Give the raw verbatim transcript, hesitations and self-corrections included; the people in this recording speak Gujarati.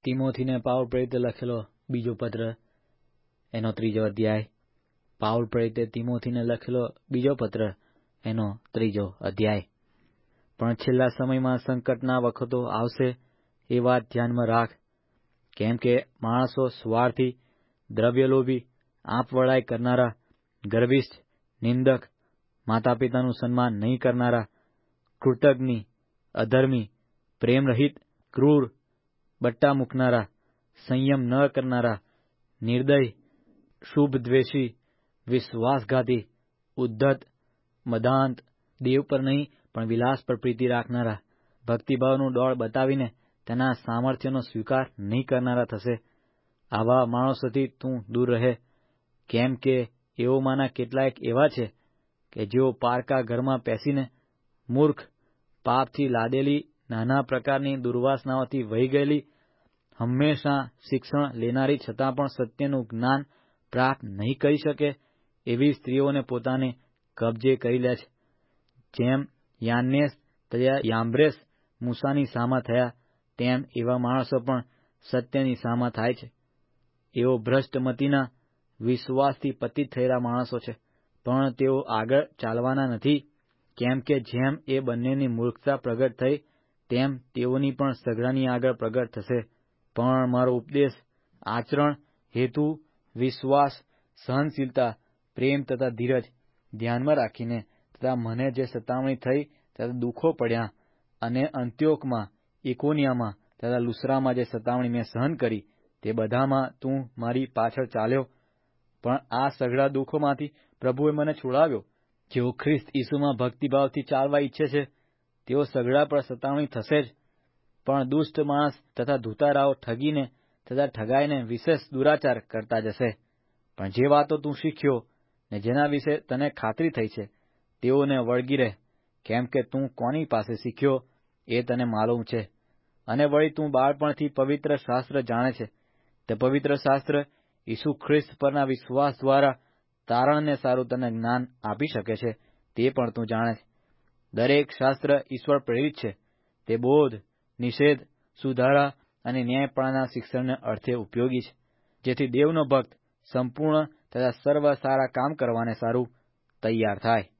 તિમોથીને પાઉલ પ્રેરિત લખેલો બીજો પત્ર એનો ત્રીજો અધ્યાય. પાઉલ પ્રેરિતે તિમોથીને લખેલો બીજો પત્ર એનો ત્રીજો અધ્યાય. પણ છેલ્લા સમયમાં સંકટના વખતો આવશે એ વાત ધ્યાનમાં રાખ. કેમ કે માણસો સ્વાર્થી, દ્રવ્યલોભી, આપવડાઈ કરનારા, ગર્વિષ્ઠ, નિંદક, માતા પિતાનું સન્માન નહીં કરનારા, કૃતજ્ઞ, અધર્મી, પ્રેમરહિત, ક્રૂર, બટ્ટા મૂકનારા, સંયમ ન કરનારા, નિર્દય, શુભદ્વેષી, વિશ્વાસઘાતી, ઉદ્ધત, મદાંત, દેવ પર નહીં પણ વિલાસ પર પ્રીતિ રાખનારા, ભક્તિભાવનું દોડ બતાવીને તેના સામર્થ્યનો સ્વીકાર નહીં કરનારા થશે. આવા માણસોથી તું દૂર રહે. કેમ કે એઓમાંના કેટલાક એવા છે કે જેઓ પારકા ઘરમાં પેસીને મૂર્ખ, પાપથી લાદેલી નાના પ્રકારની દુર્વાસનાઓથી વહી ગયેલી, હંમેશા શિક્ષણ લેનારી છતાં પણ સત્યનું જ્ઞાન પ્રાપ્ત નહીં કરી શકે એવી સ્ત્રીઓને પોતાને કબજે કરી લે છે. જેમ યાન્નેસ તથા યામ્બ્રેસ મૂસાની સામા થયા, તેમ એવા માણસો પણ સત્યની સામા થાય છે. એઓ ભ્રષ્ટ મતીના, વિશ્વાસથી પતિત થયેલા માણસો છે, પણ તેઓ આગળ ચાલવાના નથી. કેમ કે જેમ એ બંનેની મૂર્ખતા પ્રગટ થઈ, તેમ તેઓની પણ સઘળાની આગળ પ્રગટ થશે. પણ મારો ઉપદેશ, આચરણ, હેતુ, વિશ્વાસ, સહનશીલતા, પ્રેમ તથા ધીરજ ધ્યાનમાં રાખીને તથા મને જે સતામણી થઈ તથા દુઃખો પડ્યા અને અંત્યોકમાં, ઇકોનિયામાં તથા લુસ્રામાં જે સતામણી મેં સહન કરી, તે બધામાં તું મારી પાછળ ચાલ્યો. પણ આ સઘળા દુઃખોમાંથી પ્રભુએ મને છોડાવ્યો. જેઓ ખ્રિસ્ત ઈસુમાં ભક્તિભાવથી ચાલવા ઈચ્છે છે, તેઓ સઘળા પર સતામણી થશે જ. પણ દુષ્ટ માણસ તથા ધૂતારાઓ ઠગીને તથા ઠગાઈને વિશેષ દુરાચાર કરતા જશે. પણ જે વાતો તું શીખ્યો ને જેના વિશે તને ખાતરી થઈ છે, તેઓને વળગી રહે. કેમ કે તું કોની પાસે શીખ્યો એ તને માલુમ છે. અને વળી તું બાળપણથી પવિત્ર શાસ્ત્ર જાણે છે. તે પવિત્ર શાસ્ત્ર ઈસુ ખ્રિસ્ત પરના વિશ્વાસ દ્વારા તારણને સારું તને જ્ઞાન આપી શકે છે, તે પણ તું જાણે છે. દરેક શાસ્ત્ર ઈશ્વર પ્રેરિત છે. તે બોધ, નિષેધ, સુધારા અને ન્યાયપણાના શિક્ષણને અર્થે ઉપયોગી છે, જેથી દેવનો ભક્ત સંપૂર્ણ તથા સર્વ સારા કામ કરવાને સારું તૈયાર થાય.